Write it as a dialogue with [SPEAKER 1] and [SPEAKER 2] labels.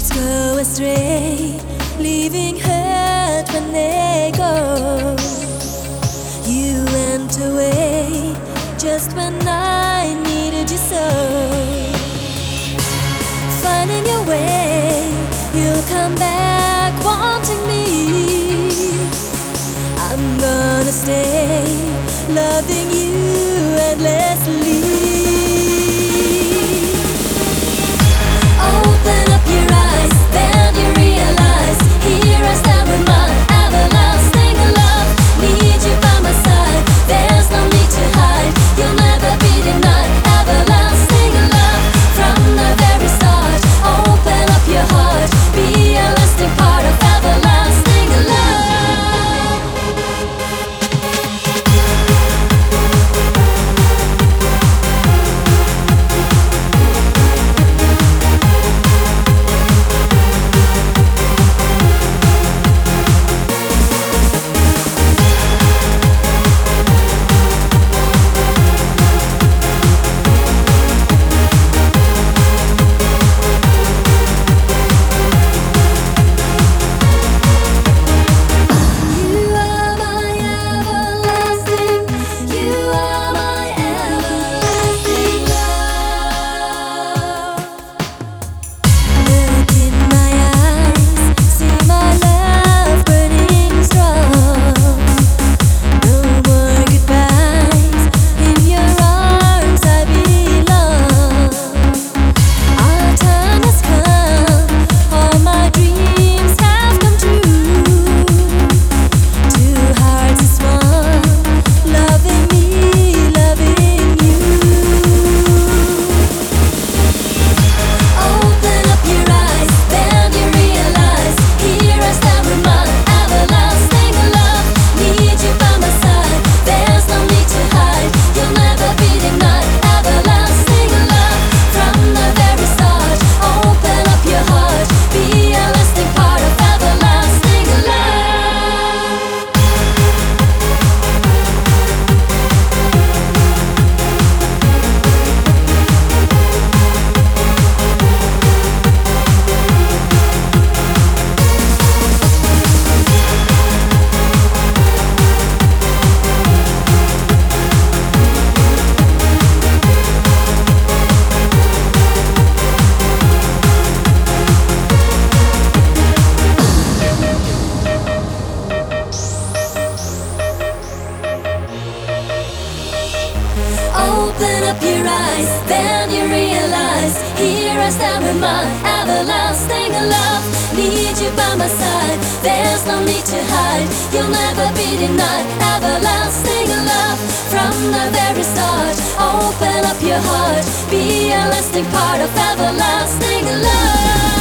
[SPEAKER 1] go astray, leaving hurt when they go. You went away just when I needed you so. Finding your way, you'll come back wanting me. I'm gonna stay, loving you endlessly. Open up your eyes, then you realize, here I stand with my everlasting love. Need you by my side, there's no need to hide. You'll never be denied everlasting love. From the very start, open up your heart, be a lasting part of everlasting love. Open up your eyes, then you realize, here I stand with my everlasting love. Need you by my side, there's no need to hide. You'll never be denied everlasting love. From the very start, open up your heart, be a lasting part of everlasting love.